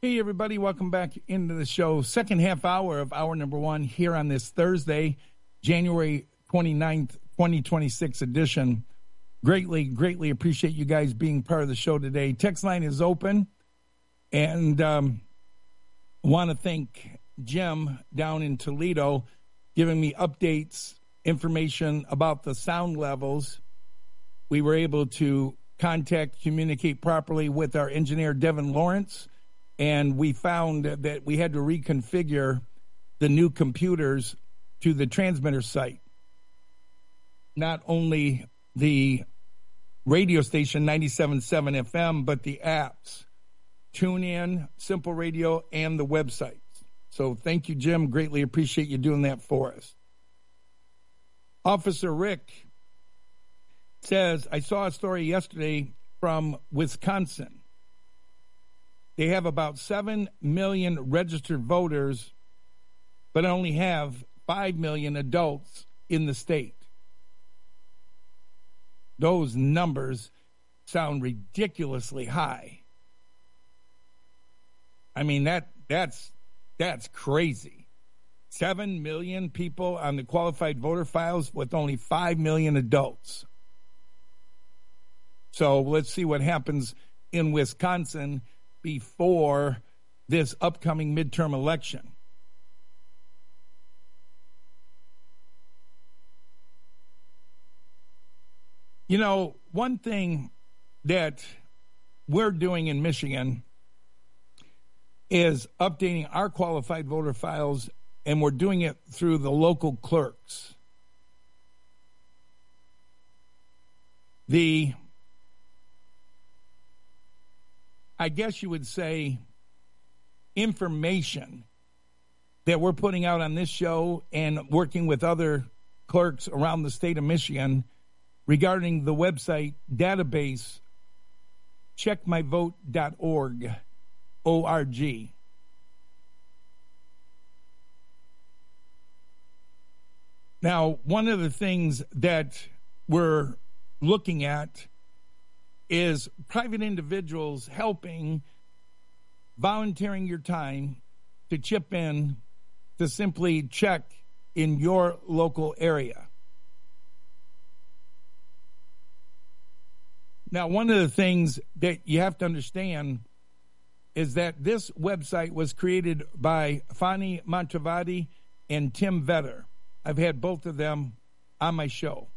Hey, everybody. Welcome back into the show. Second half hour of hour number one here on this Thursday, January 29th, 2026 edition. Greatly appreciate you guys being part of the show today. Text line is open, and want to thank Jim down in Toledo giving me updates, information about the sound levels. We were able to communicate properly with our engineer, Devin Lawrence, and we found that we had to reconfigure the new computers to the transmitter site. Not only the radio station 97.7 FM, but the apps, TuneIn, Simple Radio, and the websites. So thank you, Jim. Greatly appreciate you doing that for us. Officer Rick says, I saw a story yesterday from Wisconsin. They have about 7 million registered voters, but only have 5 million adults in the state. Those numbers sound ridiculously high. I mean, that's crazy. 7 million people on the qualified voter files with only 5 million adults. So let's see what happens in Wisconsin before this upcoming midterm election. You know, one thing that we're doing in Michigan is updating our qualified voter files, and we're doing it through the local clerks. I guess you would say, information that we're putting out on this show and working with other clerks around the state of Michigan regarding the website database checkmyvote.org, O-R-G. Now, one of the things that we're looking at is private individuals helping, volunteering your time to chip in to simply check in your local area. Now, one of the things that you have to understand is that this website was created by Fani Mantravadi and Tim Vetter. I've had both of them on my show.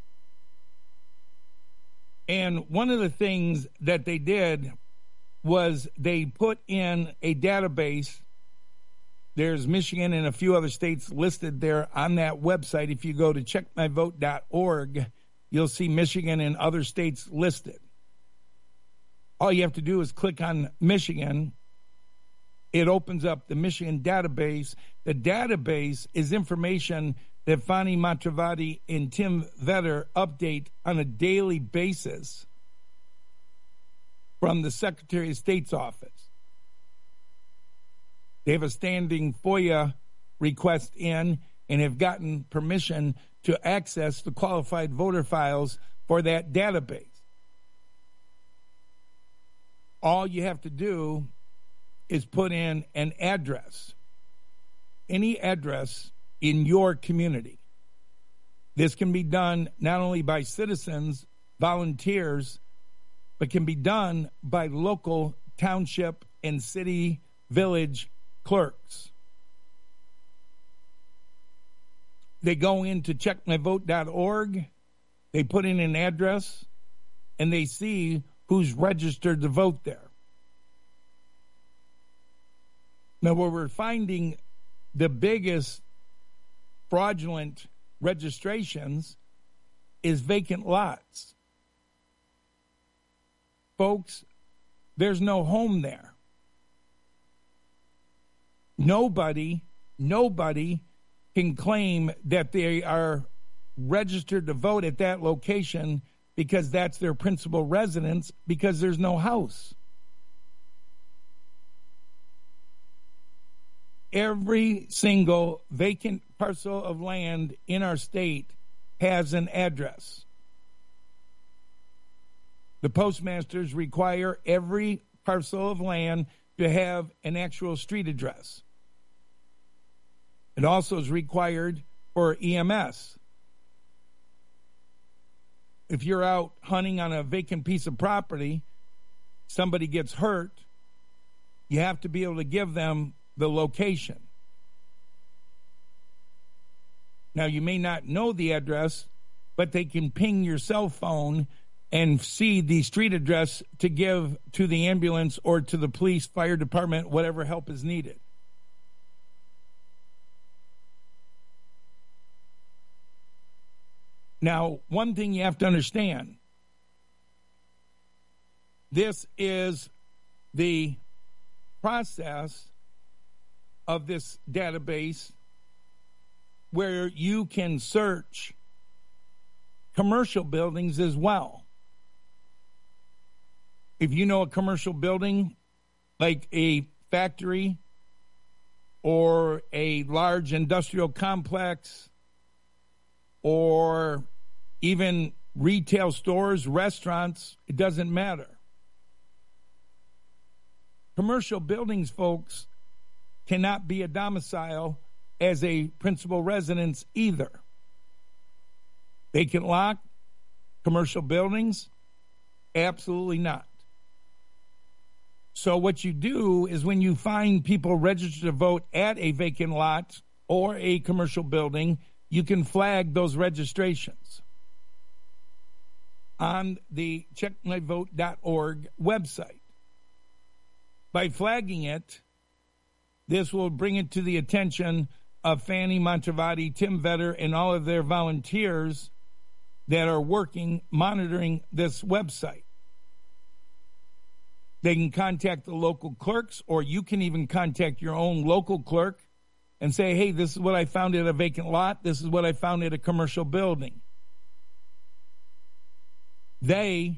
And one of the things that they did was they put in a database. There's Michigan and a few other states listed there on that website. If you go to checkmyvote.org, you'll see Michigan and other states listed. All you have to do is click on Michigan. It opens up the Michigan database. The database is information that Fani Mantravadi and Tim Vetter update on a daily basis from the Secretary of State's office. They have a standing FOIA request in and have gotten permission to access the qualified voter files for that database. All you have to do is put in an address, any address in your community. This can be done not only by citizens, volunteers, but can be done by local township and city, village clerks. They go into checkmyvote.org, they put in an address, and they see who's registered to vote there. Now, where we're finding the biggest fraudulent registrations is vacant lots. Folks, there's no home there. Nobody can claim that they are registered to vote at that location because that's their principal residence, because there's no house. Every single vacant parcel of land in our state has an address. The postmasters require every parcel of land to have an actual street address. It also is required for EMS. If you're out hunting on a vacant piece of property, somebody gets hurt, you have to be able to give them the location. Now, you may not know the address, but they can ping your cell phone and see the street address to give to the ambulance or to the police, fire department, whatever help is needed. Now, one thing you have to understand, this is the process of this database where you can search commercial buildings as well. If you know a commercial building, like a factory or a large industrial complex or even retail stores, restaurants, it doesn't matter. Commercial buildings, folks, cannot be a domicile as a principal residence either. Vacant lot, commercial buildings, absolutely not. So what you do is when you find people registered to vote at a vacant lot or a commercial building, you can flag those registrations on the checkmyvote.org website. By flagging it, this will bring it to the attention of Fanny Montravati, Tim Vetter, and all of their volunteers that are working, monitoring this website. They can contact the local clerks, or you can even contact your own local clerk and say, hey, this is what I found at a vacant lot. This is what I found at a commercial building. They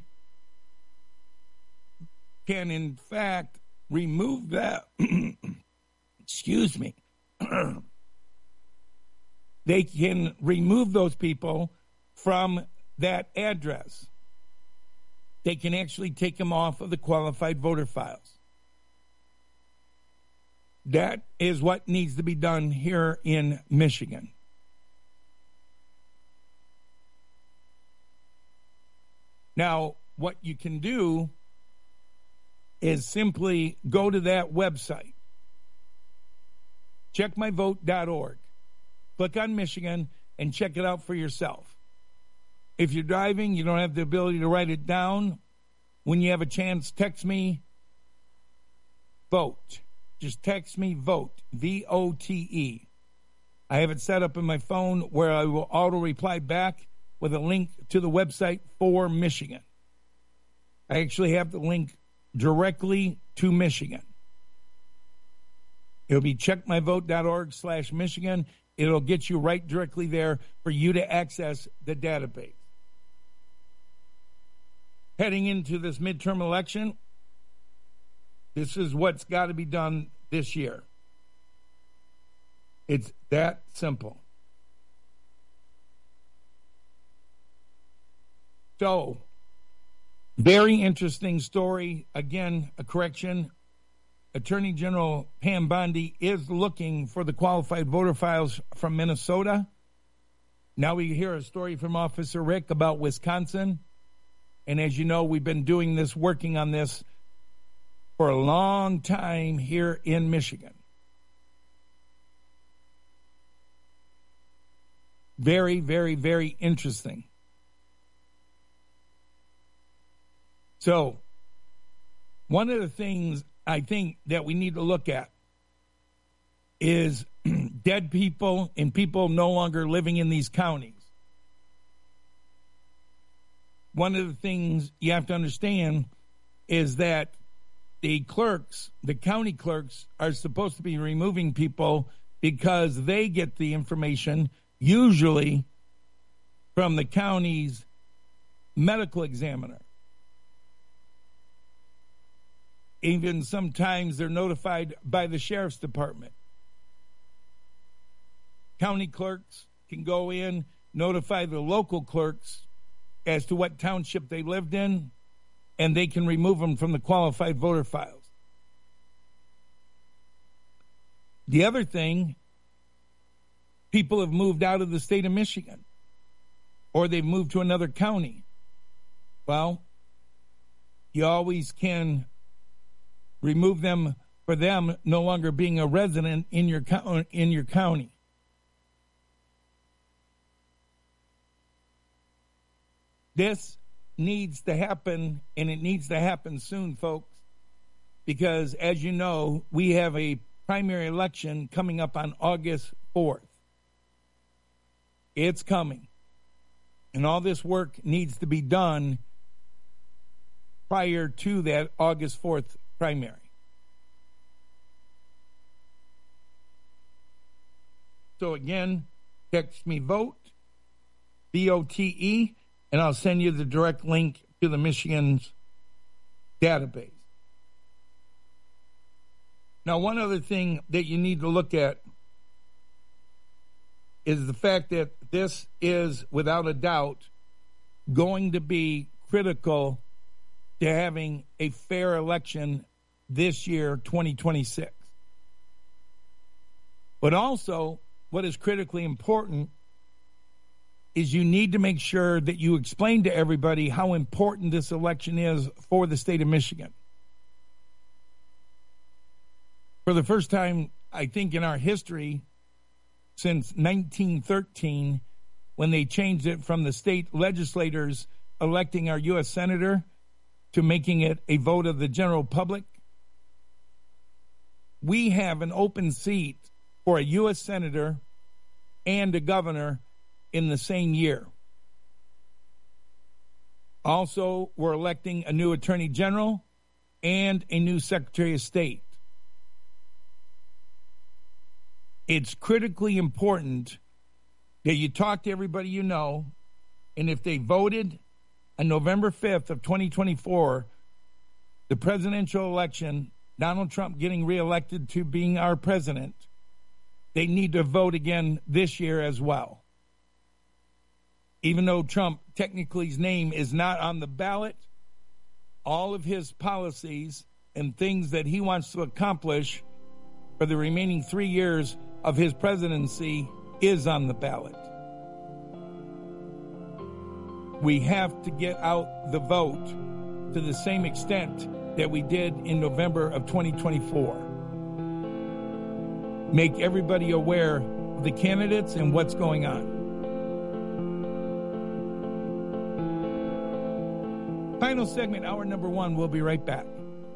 can, in fact, remove that. Excuse me. They can remove those people from that address. They can actually take them off of the qualified voter files. That is what needs to be done here in Michigan. Now, what you can do is simply go to that website, checkmyvote.org. Click on Michigan and check it out for yourself. If you're driving, you don't have the ability to write it down. When you have a chance, text me, vote. Just text me, vote, VOTE. I have it set up in my phone where I will auto reply back with a link to the website for Michigan. I actually have the link directly to Michigan. It'll be checkmyvote.org/Michigan. It'll get you right directly there for you to access the database. Heading into this midterm election, this is what's got to be done this year. It's that simple. So, very interesting story. Again, a correction. Attorney General Pam Bondi is looking for the qualified voter files from Minnesota. Now we hear a story from Officer Rick about Wisconsin. And as you know, we've been doing this, working on this for a long time here in Michigan. Very, very, very interesting. So, one of the things I think that we need to look at is dead people and people no longer living in these counties. One of the things you have to understand is that the clerks, the county clerks, are supposed to be removing people because they get the information usually from the county's medical examiner. Even sometimes they're notified by the sheriff's department. County clerks can go in, notify the local clerks as to what township they lived in, and they can remove them from the qualified voter files. The other thing, people have moved out of the state of Michigan, or they've moved to another county. Well, you always can remove them for them no longer being a resident in your county. This needs to happen, and it needs to happen soon, folks, because, as you know, we have a primary election coming up on August 4th. It's coming, and all this work needs to be done prior to that August 4th primary. So again, text me VOTE, VOTE, and I'll send you the direct link to the Michigan's database. Now, one other thing that you need to look at is the fact that this is, without a doubt, going to be critical to having a fair election this year, 2026. But also, what is critically important is you need to make sure that you explain to everybody how important this election is for the state of Michigan. For the first time, I think, in our history, since 1913, when they changed it from the state legislators electing our U.S. Senator to making it a vote of the general public, we have an open seat for a U.S. Senator and a governor in the same year. Also, we're electing a new Attorney General and a new Secretary of State. It's critically important that you talk to everybody you know, and if they voted on November 5th of 2024, the presidential election, Donald Trump getting reelected to being our president, they need to vote again this year as well. Even though Trump, technically his name is not on the ballot, all of his policies and things that he wants to accomplish for the remaining 3 years of his presidency is on the ballot. We have to get out the vote to the same extent that we did in November of 2024. Make everybody aware of the candidates and what's going on. Final segment, hour number 1. We'll be right back.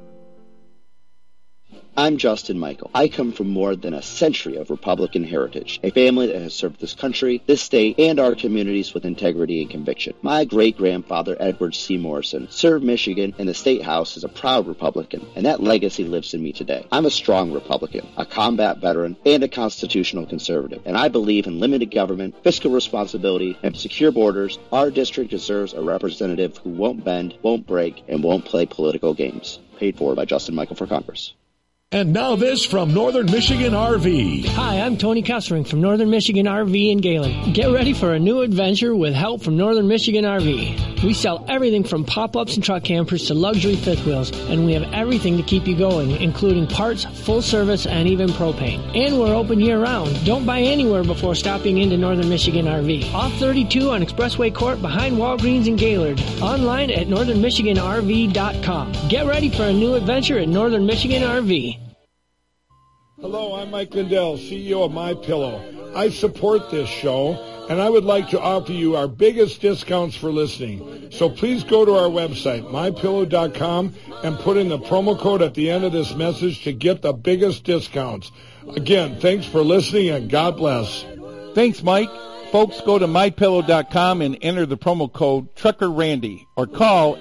I'm Justin Michael. I come from more than a century of Republican heritage, a family that has served this country, this state, and our communities with integrity and conviction. My great-grandfather, Edward C. Morrison, served Michigan in the State House as a proud Republican, and that legacy lives in me today. I'm a strong Republican, a combat veteran, and a constitutional conservative, and I believe in limited government, fiscal responsibility, and secure borders. Our district deserves a representative who won't bend, won't break, and won't play political games. Paid for by Justin Michael for Congress. And now this from Northern Michigan RV. Hi, I'm Tony Kessering from Northern Michigan RV in Gaylord. Get ready for a new adventure with help from Northern Michigan RV. We sell everything from pop-ups and truck campers to luxury fifth wheels, and we have everything to keep you going, including parts, full service, and even propane. And we're open year-round. Don't buy anywhere before stopping into Northern Michigan RV. Off 32 on Expressway Court behind Walgreens in Gaylord. Online at northernmichiganrv.com. Get ready for a new adventure at Northern Michigan RV. Hello, I'm Mike Lindell, CEO of MyPillow. I support this show, and I would like to offer you our biggest discounts for listening. So please go to our website, mypillow.com, and put in the promo code at the end of this message to get the biggest discounts. Again, thanks for listening, and God bless. Thanks, Mike. Folks, go to mypillow.com and enter the promo code TruckerRandy or call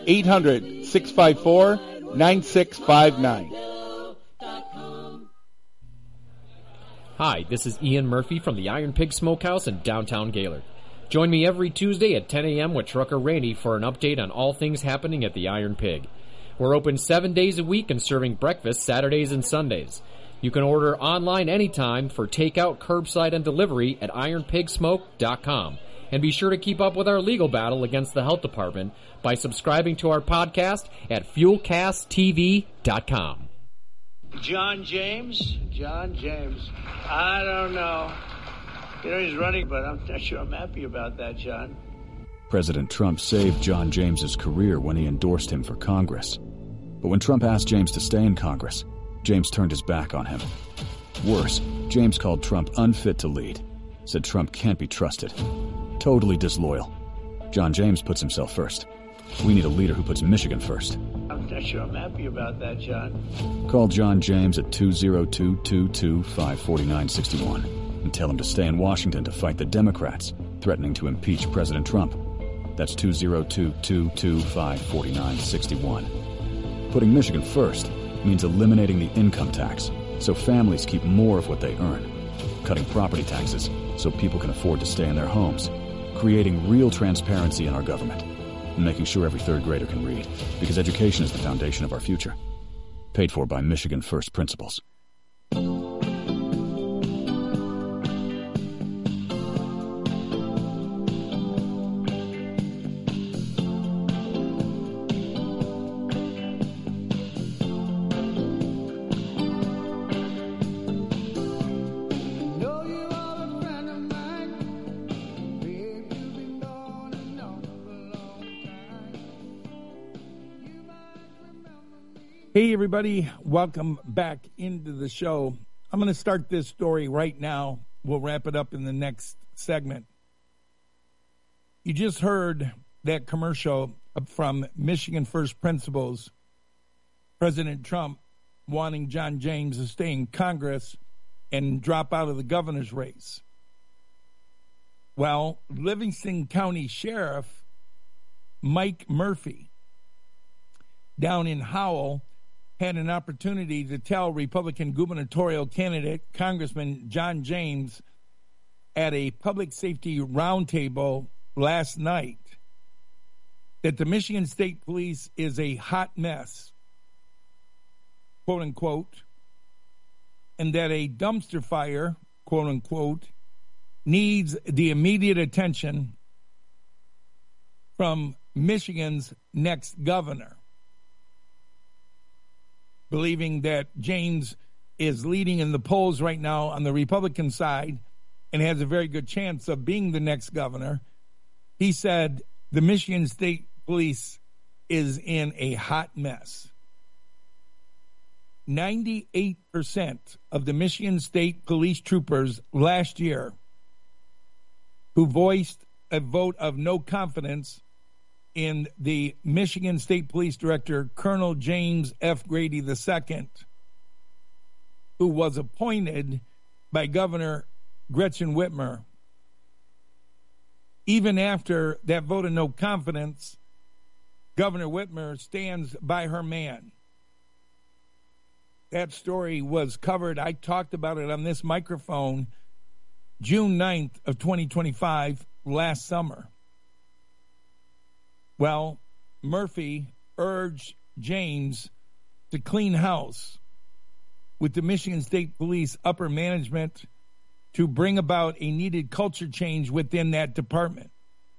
800-654-9659. Hi, this is Ian Murphy from the Iron Pig Smokehouse in downtown Gaylord. Join me every Tuesday at 10 a.m. with Trucker Randy for an update on all things happening at the Iron Pig. We're open 7 days a week and serving breakfast Saturdays and Sundays. You can order online anytime for takeout, curbside, and delivery at ironpigsmoke.com. And be sure to keep up with our legal battle against the health department by subscribing to our podcast at fuelcasttv.com. John James? I don't know. You know, he's running, but I'm not sure I'm happy about that, John. President Trump saved John James's career when he endorsed him for Congress. But when Trump asked James to stay in Congress, James turned his back on him. Worse, James called Trump unfit to lead, said Trump can't be trusted. Totally disloyal. John James puts himself first. We need a leader who puts Michigan first. I'm not sure I'm happy about that, John. Call John James at 202-225-4961 and tell him to stay in Washington to fight the Democrats threatening to impeach President Trump. That's 202-225-4961. Putting Michigan first means eliminating the income tax so families keep more of what they earn, cutting property taxes so people can afford to stay in their homes, creating real transparency in our government, and making sure every third grader can read, because education is the foundation of our future. Paid for by Michigan First Principles. Hey, everybody. Welcome back into the show. I'm going to start this story right now. We'll wrap it up in the next segment. You just heard that commercial from Michigan First Principles, President Trump wanting John James to stay in Congress and drop out of the governor's race. Well, Livingston County Sheriff Mike Murphy down in Howell had an opportunity to tell Republican gubernatorial candidate Congressman John James at a public safety roundtable last night that the Michigan State Police is a hot mess, quote unquote, and that a dumpster fire, quote unquote, needs the immediate attention from Michigan's next governor. Believing that James is leading in the polls right now on the Republican side and has a very good chance of being the next governor, he said the Michigan State Police is in a hot mess. 98% of the Michigan State Police troopers last year who voiced a vote of no confidence in the Michigan State Police Director, Colonel James F. Grady II, who was appointed by Governor Gretchen Whitmer. Even after that vote of no confidence, Governor Whitmer stands by her man. That story was covered. I talked about it on this microphone June 9th of 2025, last summer. Well, Murphy urged James to clean house with the Michigan State Police upper management to bring about a needed culture change within that department.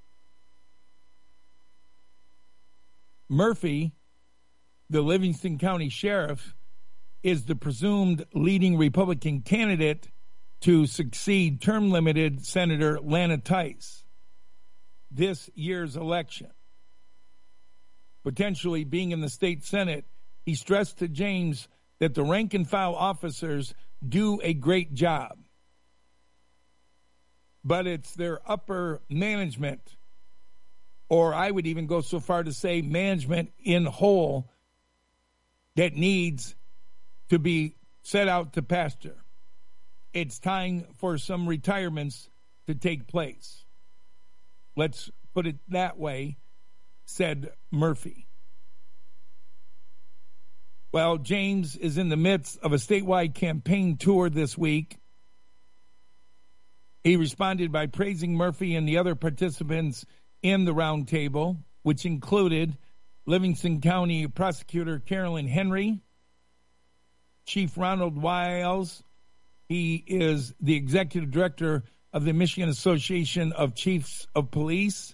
Murphy, the Livingston County Sheriff, is the presumed leading Republican candidate to succeed term-limited Senator Lana Tice this year's election. Potentially being in the state Senate, he stressed to James that the rank-and-file officers do a great job. But it's their upper management, or I would even go so far to say management in whole, that needs to be set out to pasture. It's time for some retirements to take place. Let's put it that way, said Murphy. Well, James is in the midst of a statewide campaign tour this week. He responded by praising Murphy and the other participants in the roundtable, which included Livingston County Prosecutor Carolyn Henry, Chief Ronald Wiles. He is the executive director of the Michigan Association of Chiefs of Police.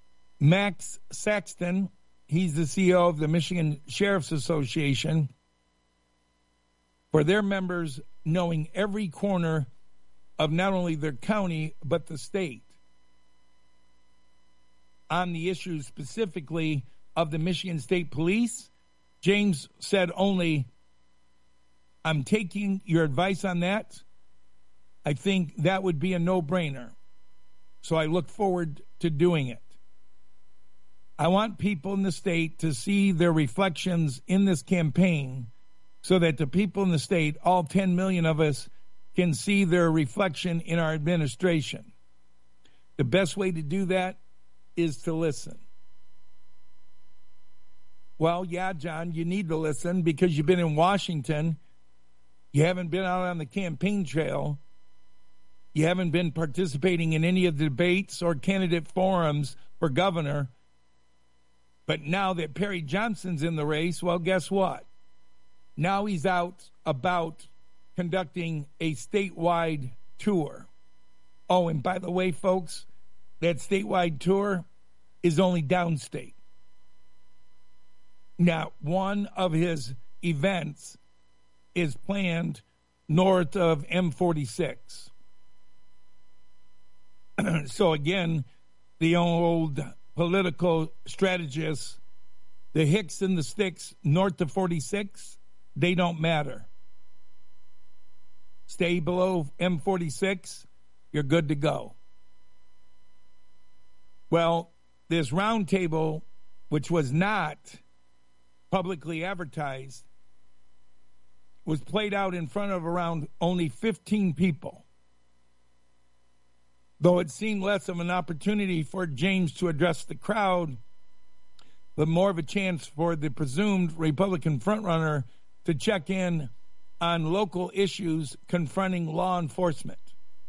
Max Saxton, he's the CEO of the Michigan Sheriff's Association. for their members knowing every corner of not only their county but the state on the issues specifically of the Michigan State Police. James said only, I'm taking your advice on that. I think that would be a no-brainer. So I look forward to doing it. I want people in the state to see their reflections in this campaign so that the people in the state, all 10 million of us, can see their reflection in our administration. The best way to do that is to listen. Well, yeah, John, you need to listen because you've been in Washington. You haven't been out on the campaign trail. You haven't been participating in any of the debates or candidate forums for governor. But now that Perry Johnson's in the race, well, guess what? Now he's out about conducting a statewide tour. Oh, and by the way, folks, that statewide tour is only downstate. Now, one of his events is planned north of M46. So again, the old political strategists, the Hicks and the Sticks north of 46, they don't matter. Stay below M46, you're good to go. Well, this roundtable, which was not publicly advertised, was played out in front of around only 15 people. Though it seemed less of an opportunity for James to address the crowd, but more of a chance for the presumed Republican frontrunner to check in on local issues confronting law enforcement.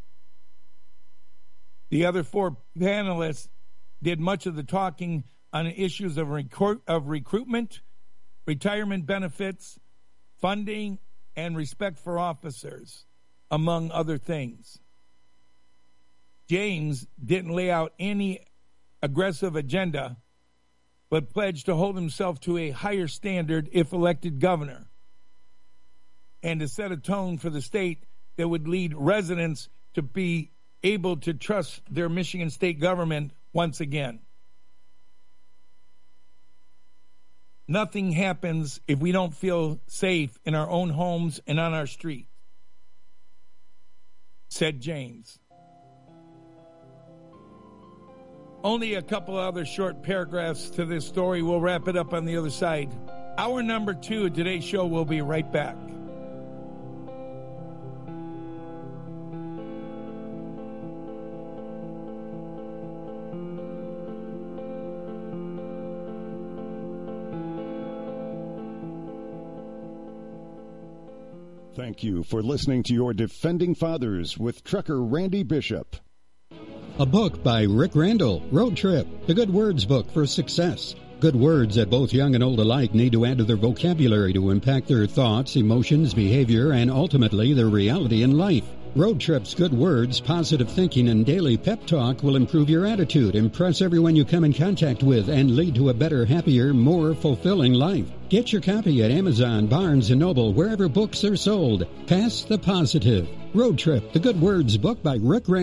The other four panelists did much of the talking on issues of recruitment, retirement benefits, funding, and respect for officers, among other things. James didn't lay out any aggressive agenda, but pledged to hold himself to a higher standard if elected governor, and to set a tone for the state that would lead residents to be able to trust their Michigan state government once again. Nothing happens if we don't feel safe in our own homes and on our street, said James. Only a couple other short paragraphs to this story. We'll wrap it up on the other side. Hour number 2 of today's show will be right back. Thank you for listening to your Defending Fathers with Trucker Randy Bishop. A book by Rick Randall, Road Trip, the Good Words book for success. Good words that both young and old alike need to add to their vocabulary to impact their thoughts, emotions, behavior, and ultimately their reality in life. Road Trip's good words, positive thinking, and daily pep talk will improve your attitude, impress everyone you come in contact with, and lead to a better, happier, more fulfilling life. Get your copy at Amazon, Barnes & Noble, wherever books are sold. Pass the positive. Road Trip, the Good Words book by Rick Randall.